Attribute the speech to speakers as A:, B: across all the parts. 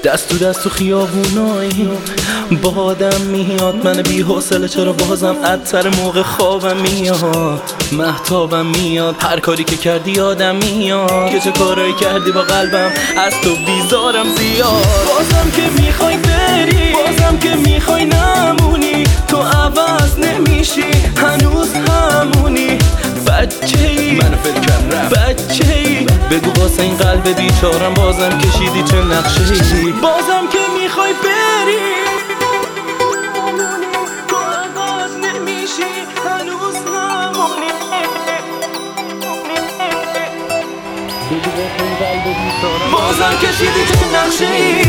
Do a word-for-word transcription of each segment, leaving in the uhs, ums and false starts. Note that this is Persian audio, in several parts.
A: دست تو دست تو خیابونایی با آدم میاد، من بی حوصله چرا بازم عطر موقع خوابم میاد، مهتابم میاد، هر کاری که کردی یادم میاد که چه کارایی کردی با قلبم، از تو بیزارم زیاد. بازم که میخوای بری، بازم که میخوای نمونی، تو عوض نمیشی، هنوز همونی. بچه‌ای منو فکر کردم، بچه‌ای بگو واسه این قلب بیچارم بازم کشیدی چه نقشه‌ای. بازم که میخوای بری، تو عوض نمیشی، هنوز همونی. بگو واسه این قلب بیچارم بازم کشیدی چه نقشه‌ای.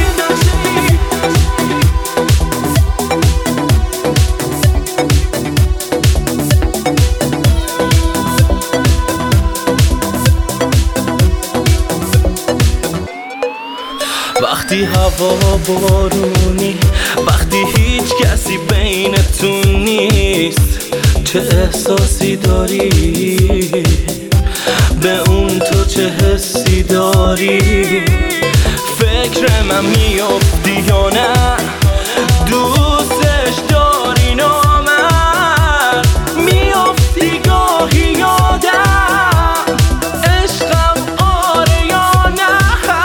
A: وقتی هوا بارونی، وقتی هیچ کسی بینتون نیست، چه احساسی داری؟ به اون تو چه حسی داری؟ فکر من میافتی یا نه؟ دوستش داری نامرد؟ میافتی گاهی یادم عشقم آره یا نه؟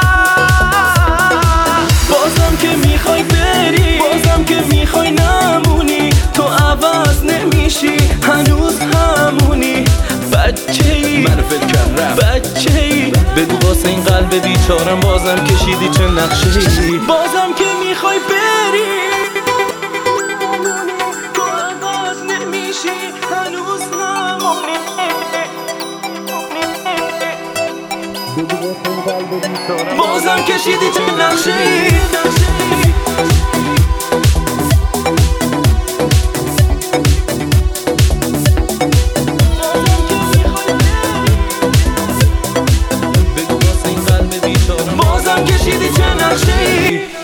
A: بازم که میخوای بری، بازم که میخوای نمونی، تو عوض نمیشی، هنوز همونی. بچه‌ای منو فکر کردم، بچه‌ای بگو واسه این قلب بیچارم بازم کشیدی چه نقشه‌ای. بازم که میخوای بری، تو عوض نمیشی، هنوز همونی. بگو واسه این قلب بیچارم بازم کشیدی چه نقشه‌ای. بازم کشیدی چه نقشه‌ای.